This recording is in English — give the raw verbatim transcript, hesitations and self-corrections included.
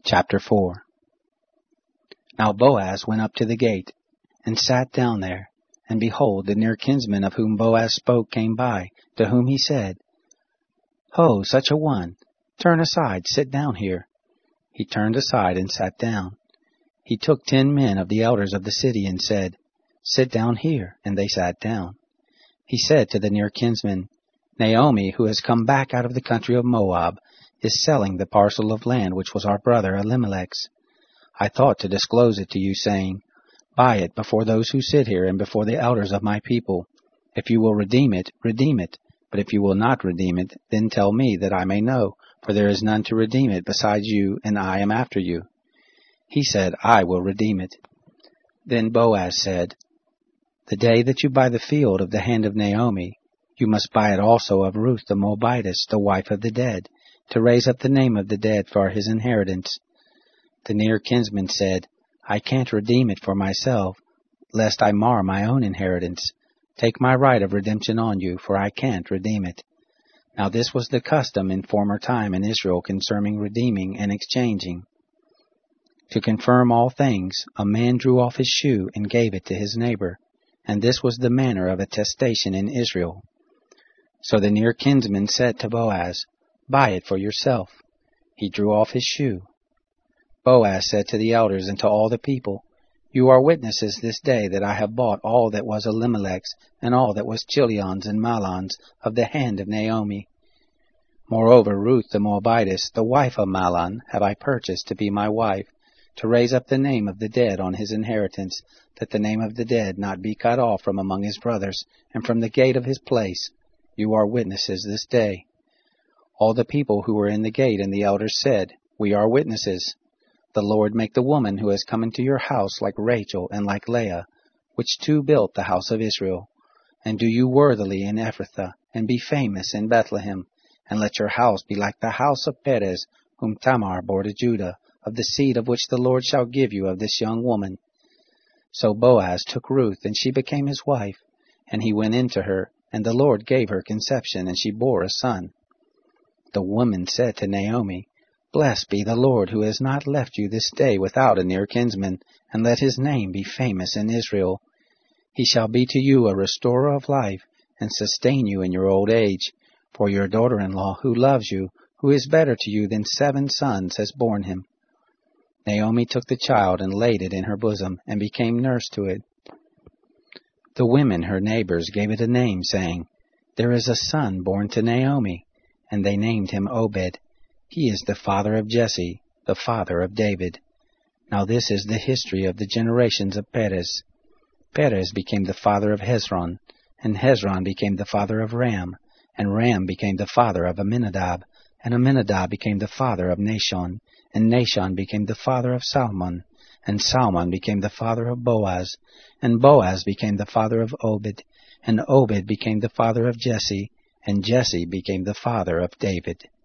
Chapter four. Now Boaz went up to the gate, and sat down there. And behold, the near kinsman of whom Boaz spoke came by, to whom he said, Ho, such a one, turn aside, sit down here. He turned aside and sat down. He took ten men of the elders of the city, and said, Sit down here, and they sat down. He said to the near kinsman, Naomi, who has come back out of the country of Moab, is selling the parcel of land which was our brother Elimelech's. I thought to disclose it to you, saying, Buy it before those who sit here and before the elders of my people. If you will redeem it, redeem it. But if you will not redeem it, then tell me, that I may know, for there is none to redeem it besides you, and I am after you. He said, I will redeem it. Then Boaz said, The day that you buy the field of the hand of Naomi, you must buy it also of Ruth the Moabitess, the wife of the dead, to raise up the name of the dead for his inheritance. The near kinsman said, I can't redeem it for myself, lest I mar my own inheritance. Take my right of redemption on you, for I can't redeem it. Now this was the custom in former time in Israel concerning redeeming and exchanging. To confirm all things, a man drew off his shoe and gave it to his neighbor, and this was the manner of attestation in Israel. So the near kinsman said to Boaz, Buy it for yourself. He drew off his shoe. Boaz said to the elders and to all the people, You are witnesses this day that I have bought all that was Elimelech's, and all that was Chilion's and Mahlon's, of the hand of Naomi. Moreover, Ruth the Moabitess, the wife of Mahlon, have I purchased to be my wife, to raise up the name of the dead on his inheritance, that the name of the dead not be cut off from among his brothers, and from the gate of his place. You are witnesses this day. All the people who were in the gate and the elders said, We are witnesses. The Lord make the woman who has come into your house like Rachel and like Leah, which two built the house of Israel. And do you worthily in Ephrathah, and be famous in Bethlehem, and let your house be like the house of Perez, whom Tamar bore to Judah, of the seed of which the Lord shall give you of this young woman. So Boaz took Ruth, and she became his wife, and he went in to her, and the Lord gave her conception, and she bore a son. The woman said to Naomi, Blessed be the Lord, who has not left you this day without a near kinsman, and let his name be famous in Israel. He shall be to you a restorer of life, and sustain you in your old age. For your daughter-in-law, who loves you, who is better to you than seven sons, has borne him. Naomi took the child and laid it in her bosom, and became nurse to it. The women, her neighbors, gave it a name, saying, There is a son born to Naomi. And they named him Obed. He is the father of Jesse, the father of David. Now this is the history of the generations of Perez. Perez became the father of Hezron, and Hezron became the father of Ram, and Ram became the father of Amminadab, and Amminadab became the father of Nahshon, and Nahshon became the father of Salmon, and Salmon became the father of Boaz, and Boaz became the father of Obed, and Obed became the father of Jesse, and Jesse became the father of David.